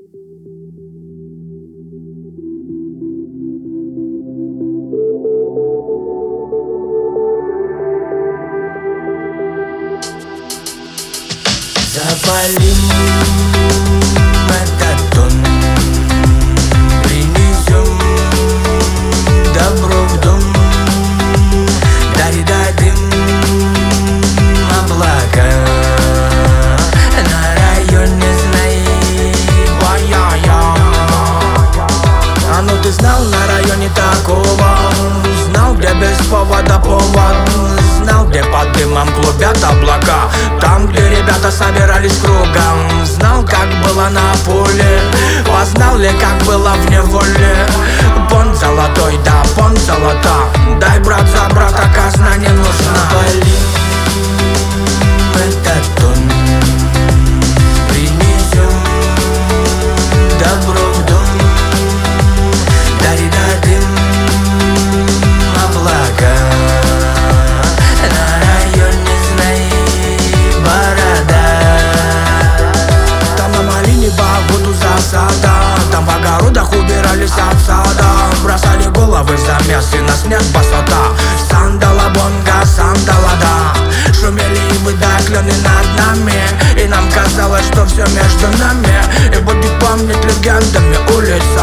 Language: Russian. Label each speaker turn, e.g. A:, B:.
A: Запалим этот тон, принесем добро в дом, дадим облака на районе, знай, а ну ты знал, на районе такого, знал, где без повода повод, знал, где под дымом клубят облака, там, где ребята собирались кругом, знал, как было на поле, познал ли, как было в неволе. Понт золотой, да, понт золота, дай, брат, за брата, казна не нужна. Запалим этот тон, принесем добро в дом, дадим облака на районе, знай, борода. Там на малине воду засада, там в огородах убирались от сада, бросали головы в замес, и нас нет басота. Сандала бонга, сандала да, шумели и выдаклены над нами, и нам казалось, что все между нами, и будет помнить легендами улица.